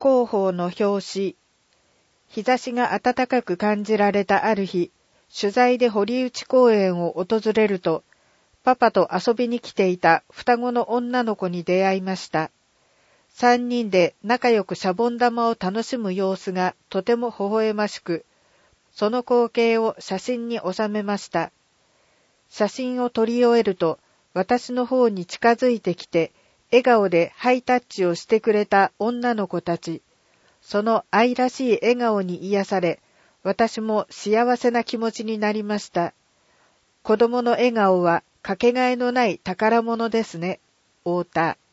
広報の表紙。日差しが暖かく感じられたある日、取材で堀内公園を訪れると、パパと遊びに来ていた双子の女の子に出会いました。三人で仲良くシャボン玉を楽しむ様子がとても微笑ましく、その光景を写真に収めました。写真を撮り終えると、私の方に近づいてきて、笑顔でハイタッチをしてくれた女の子たち。その愛らしい笑顔に癒され、私も幸せな気持ちになりました。子供の笑顔はかけがえのない宝物ですね。太田。